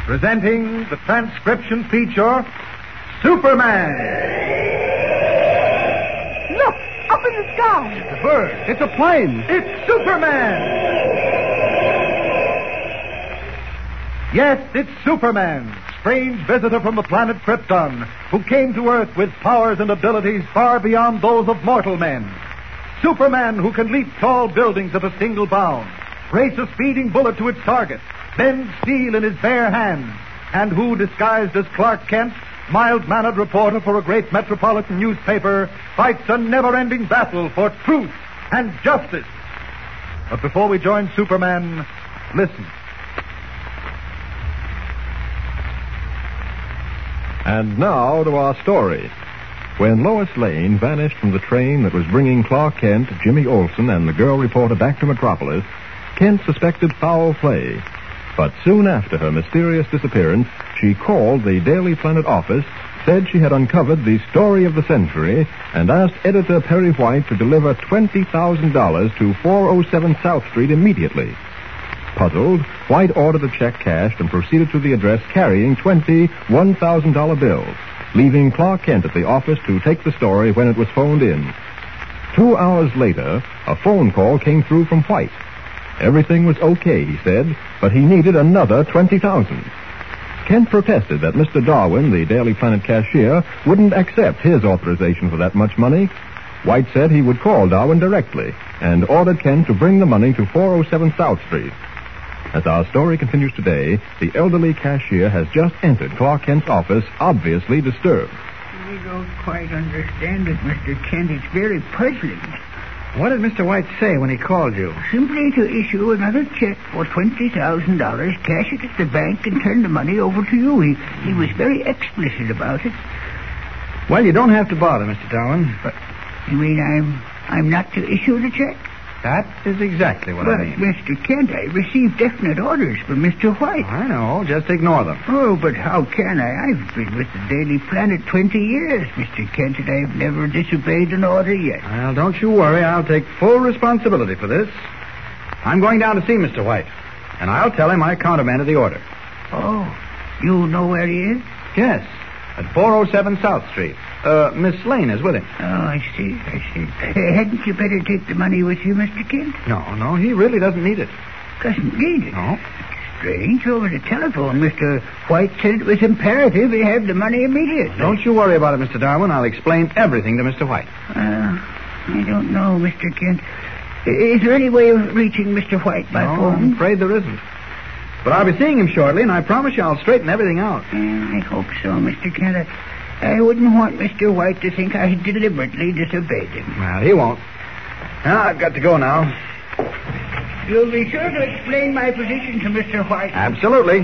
presenting the transcription feature, Superman. Look, up in the sky. It's a bird. It's a plane. It's Superman. Yes, it's Superman, strange visitor from the planet Krypton, who came to Earth with powers and abilities far beyond those of mortal men. Superman, who can leap tall buildings at a single bound, race a speeding bullet to its target, bend steel in his bare hands, and who, disguised as Clark Kent, mild-mannered reporter for a great metropolitan newspaper, fights a never-ending battle for truth and justice. But before we join Superman, listen. And now to our story. When Lois Lane vanished from the train that was bringing Clark Kent, Jimmy Olsen, and the girl reporter back to Metropolis, Kent suspected foul play. But soon after her mysterious disappearance, she called the Daily Planet office, said she had uncovered the story of the century, and asked editor Perry White to deliver $20,000 to 407 South Street immediately. Puzzled, White ordered a check cashed and proceeded to the address carrying 20 $1,000 bills, leaving Clark Kent at the office to take the story when it was phoned in. 2 hours later, a phone call came through from White. Everything was okay, he said, but he needed another $20,000. Kent protested that Mr. Darwin, the Daily Planet cashier, wouldn't accept his authorization for that much money. White said he would call Darwin directly and ordered Kent to bring the money to 407 South Street. As our story continues today, the elderly cashier has just entered Clark Kent's office, obviously disturbed. I don't quite understand it, Mr. Kent. It's very puzzling. What did Mr. White say when he called you? Simply to issue another check for $20,000, cash it at the bank, and turn the money over to you. He was very explicit about it. Well, you don't have to bother, Mr. Darwin. But you mean I'm not to issue the check? That is exactly what I mean. Mr. Kent, I received definite orders from Mr. White. I know. Just ignore them. Oh, but how can I? I've been with the Daily Planet 20 years, Mr. Kent, and I've never disobeyed an order yet. Well, don't you worry. I'll take full responsibility for this. I'm going down to see Mr. White, and I'll tell him I countermanded the order. Oh, you know where he is? Yes, at 407 South Street. Miss Lane is with him. Oh, I see. Hadn't you better take the money with you, Mr. Kent? No, he really doesn't need it. Doesn't need it? No. Strange. Over the telephone, Mr. White said it was imperative he have the money immediately. Don't you worry about it, Mr. Darwin. I'll explain everything to Mr. White. I don't know, Mr. Kent. Is there any way of reaching Mr. White by phone? I'm afraid there isn't. But I'll be seeing him shortly, and I promise you I'll straighten everything out. I hope so, Mr. Kent. I wouldn't want Mr. White to think I had deliberately disobeyed him. Well, he won't. Now, I've got to go now. You'll be sure to explain my position to Mr. White. Absolutely.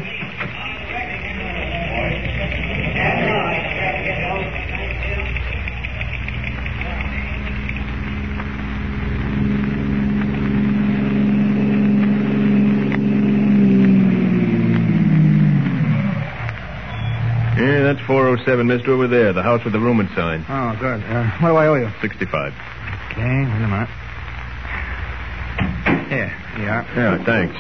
Yeah, that's 407, mister, over there, the house with the rumored sign. Oh, good. What do I owe you? 65. Okay, wait a minute. Here you are. Yeah, thanks.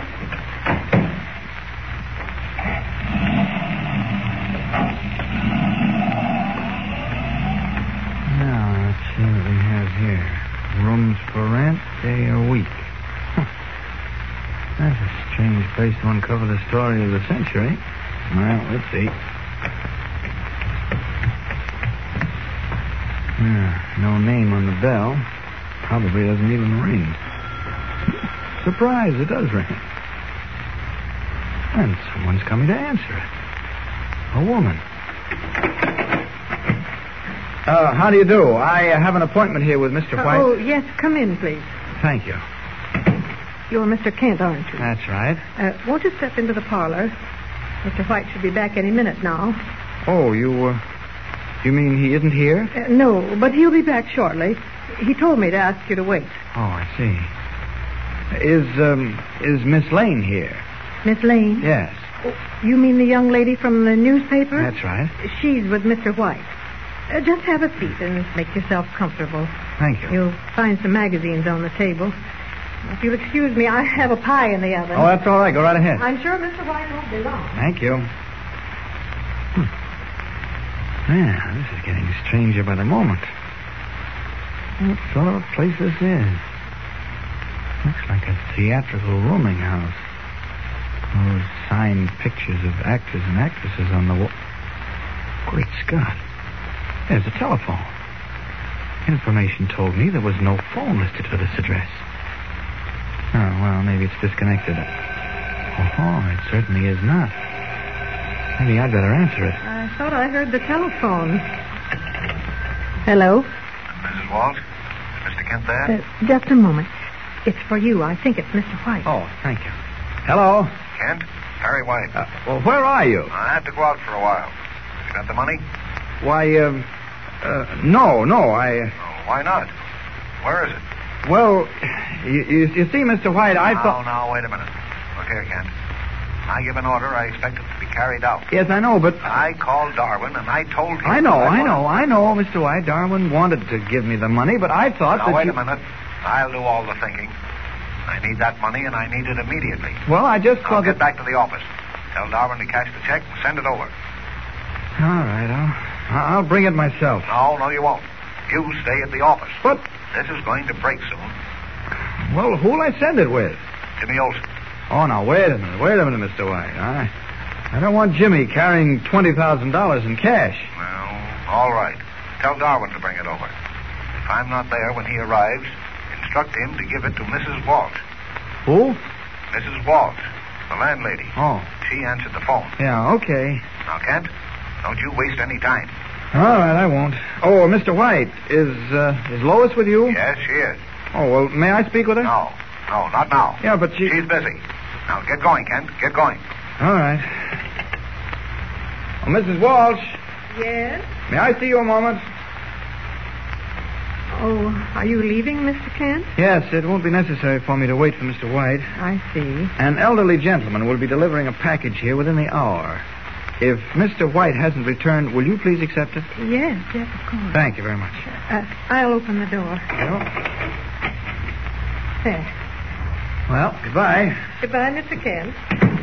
Now, let's see what we have here. Rooms for rent, day a week. That's a strange place to uncover the story of the century. Well, let's see. No name on the bell. Probably doesn't even ring. Surprise, it does ring. And someone's coming to answer it. A woman. How do you do? I have an appointment here with Mr. White. Oh, yes, come in, please. Thank you. You're Mr. Kent, aren't you? That's right. Won't you step into the parlor? Mr. White should be back any minute now. Oh, you mean he isn't here? No, but he'll be back shortly. He told me to ask you to wait. Oh, I see. Is Miss Lane here? Miss Lane? Yes. Oh, you mean the young lady from the newspaper? That's right. She's with Mr. White. Just have a seat and make yourself comfortable. Thank you. You'll find some magazines on the table. If you'll excuse me, I have a pie in the oven. Oh, that's all right. Go right ahead. I'm sure Mr. White won't be long. Thank you. Yeah, this is getting stranger by the moment. What sort of a place this is? Looks like a theatrical rooming house. Those signed pictures of actors and actresses on the wall. Great Scott. There's a telephone. Information told me there was no phone listed for this address. Oh, well, maybe it's disconnected. Oh, it certainly is not. Maybe I'd better answer it. I thought I heard the telephone. Hello? Mrs. Walsh? Is Mr. Kent there? Just a moment. It's for you. I think it's Mr. White. Oh, thank you. Hello? Kent? Harry White. Well, where are you? I had to go out for a while. You got the money? Why, no, Oh, why not? Where is it? Well, you see, Mr. White, I thought... No, wait a minute. Look here, Kent. I give an order, I expect it to be carried out. Yes, I know, but... I called Darwin, and I told him... I know, Mr. White. Darwin wanted to give me the money, but I thought Now, that wait you... a minute. I'll do all the thinking. I need that money, and I need it immediately. Well, I just I'll thought get that... back to the office. Tell Darwin to cash the check and send it over. All right, I'll bring it myself. No, you won't. You stay at the office. But... This is going to break soon. Well, who'll I send it with? Jimmy Olsen. Oh, now, wait a minute, Mr. White. I don't want Jimmy carrying $20,000 in cash. Well, all right. Tell Darwin to bring it over. If I'm not there when he arrives, instruct him to give it to Mrs. Walsh. Who? Mrs. Walsh, the landlady. Oh. She answered the phone. Yeah, okay. Now, Kent, don't you waste any time. All right, I won't. Oh, Mr. White, is Lois with you? Yes, she is. Oh, well, may I speak with her? No, not now. Yeah, but She's busy. Now, get going, Kent. Get going. All right. Oh, Mrs. Walsh, Yes? may I see you a moment? Oh, are you leaving, Mr. Kent? Yes, it won't be necessary for me to wait for Mr. White. I see. An elderly gentleman will be delivering a package here within the hour. If Mr. White hasn't returned, will you please accept it? Yes, of course. Thank you very much. I'll open the door. There. Well, goodbye. Goodbye, Mr. Kent.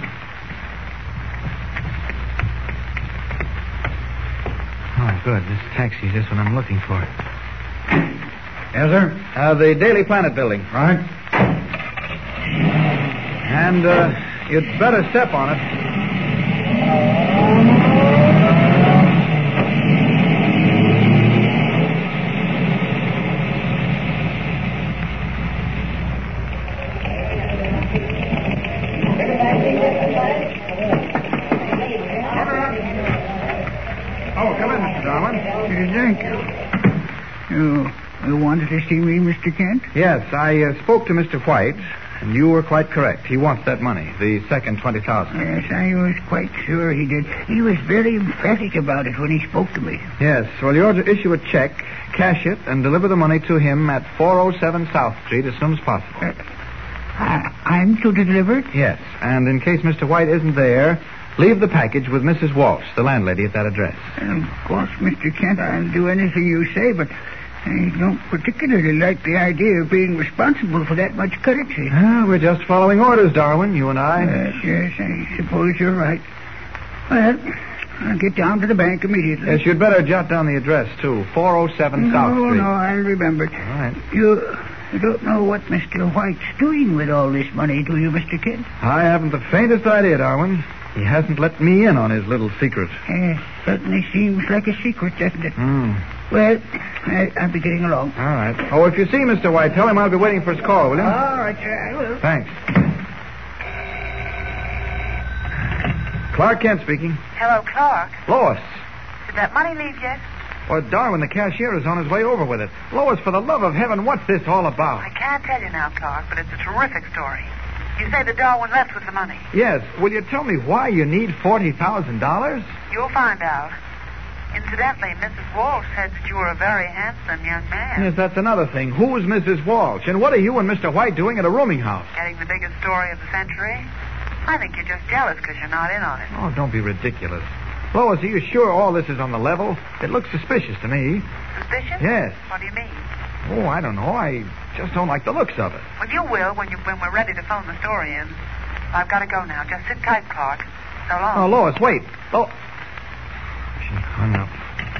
Oh, good. This taxi's just what I'm looking for. Yes, sir? The Daily Planet building. Right. And, you'd better step on it. Oh, come in, Mr. Darwin. Thank you. You wanted to see me, Mr. Kent? Yes, I spoke to Mr. White, and you were quite correct. He wants that money, the second $20,000. Yes, I was quite sure he did. He was very emphatic about it when he spoke to me. Yes, well, you're to issue a check, cash it, and deliver the money to him at 407 South Street as soon as possible. I'm to deliver it? Yes, and in case Mr. White isn't there, leave the package with Mrs. Walsh, the landlady at that address. Of course, Mr. Kent, I'll do anything you say, but I don't particularly like the idea of being responsible for that much currency. We're just following orders, Darwin, you and I. Yes, I suppose you're right. Well, I'll get down to the bank immediately. Yes, you'd better jot down the address, too. 407 South Street. No, I'll remember it. All right. You don't know what Mr. White's doing with all this money, do you, Mr. Kent? I haven't the faintest idea, Darwin. He hasn't let me in on his little secret. Certainly seems like a secret, doesn't it? Well, I'll be getting along. All right. Oh, if you see Mr. White, tell him I'll be waiting for his call, will you? All right, sir, I will. Thanks. Clark Kent speaking. Hello, Clark. Lois. Did that money leave yet? Well, Darwin, the cashier, is on his way over with it. Lois, for the love of heaven, what's this all about? I can't tell you now, Clark, but it's a terrific story. You say that Darwin left with the money. Yes. Will you tell me why you need $40,000? You'll find out. Incidentally, Mrs. Walsh said that you were a very handsome young man. Yes, that's another thing. Who's Mrs. Walsh? And what are you and Mr. White doing at a rooming house? Getting the biggest story of the century? I think you're just jealous because you're not in on it. Oh, don't be ridiculous. Lois, are you sure all this is on the level? It looks suspicious to me. Suspicious? Yes. What do you mean? Oh, I don't know. I just don't like the looks of it. Well, you will when we're ready to phone the story in. I've got to go now. Just sit tight, Clark. So long. Oh, Lois, wait. Oh. She hung up.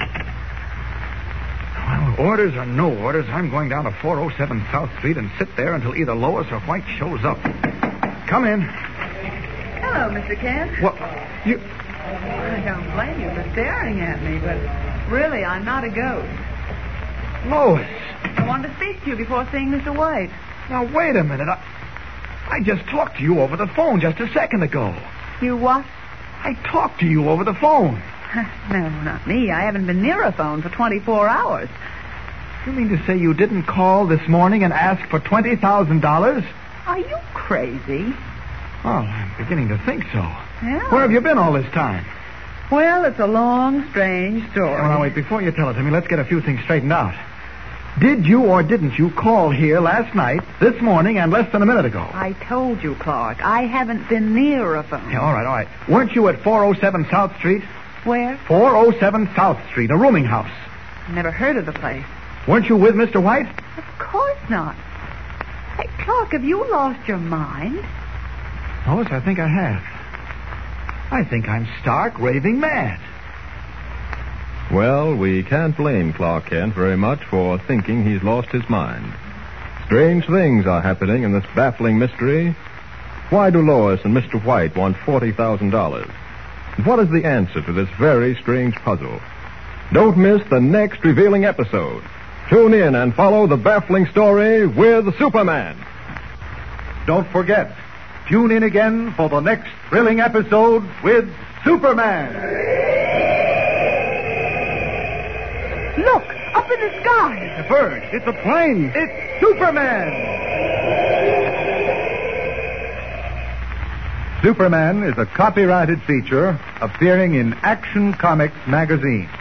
Well, orders or no orders, I'm going down to 407 South Street and sit there until either Lois or White shows up. Come in. Hello, Mr. Kent. What? You... I don't blame you for staring at me, but really, I'm not a ghost. Lois. I wanted to speak to you before seeing Mr. White. Now, wait a minute. I just talked to you over the phone just a second ago. You what? I talked to you over the phone. No, not me. I haven't been near a phone for 24 hours. You mean to say you didn't call this morning and ask for $20,000? Are you crazy? Oh, I'm beginning to think so. Yeah. Where have you been all this time? Well, it's a long, strange story. Well, now, wait, before you tell it to me, let's get a few things straightened out. Did you or didn't you call here last night, this morning, and less than a minute ago? I told you, Clark. I haven't been near a phone. Yeah, all right. Weren't you at 407 South Street? Where? 407 South Street, a rooming house. Never heard of the place. Weren't you with Mr. White? Of course not. Hey, Clark, have you lost your mind? Lois, I think I have. I think I'm stark raving mad. Well, we can't blame Clark Kent very much for thinking he's lost his mind. Strange things are happening in this baffling mystery. Why do Lois and Mr. White want $40,000? And what is the answer to this very strange puzzle? Don't miss the next revealing episode. Tune in and follow the baffling story with Superman. Don't forget, tune in again for the next thrilling episode with Superman. Look, up in the sky. It's a bird. It's a plane. It's Superman. Superman is a copyrighted feature appearing in Action Comics magazine.